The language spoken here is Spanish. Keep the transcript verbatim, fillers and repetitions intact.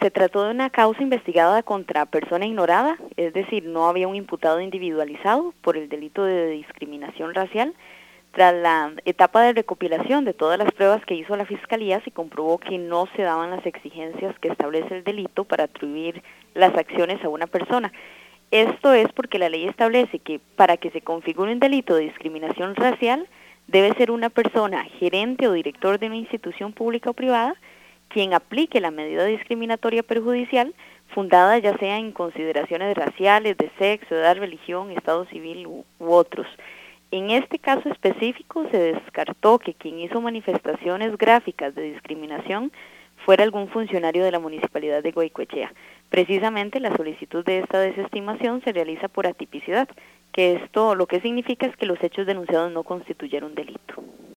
se trató de una causa investigada contra persona ignorada, es decir, no había un imputado individualizado por el delito de discriminación racial. Tras la etapa de recopilación de todas las pruebas que hizo la Fiscalía, se comprobó que no se daban las exigencias que establece el delito para atribuir las acciones a una persona. Esto es porque la ley establece que para que se configure un delito de discriminación racial, debe ser una persona, gerente o director de una institución pública o privada, quien aplique la medida discriminatoria perjudicial, fundada ya sea en consideraciones raciales, de sexo, edad, religión, estado civil u, u otros. En este caso específico se descartó que quien hizo manifestaciones gráficas de discriminación fuera algún funcionario de la Municipalidad de Goicoechea. Precisamente la solicitud de esta desestimación se realiza por atipicidad, que esto lo que significa es que los hechos denunciados no constituyeron delito.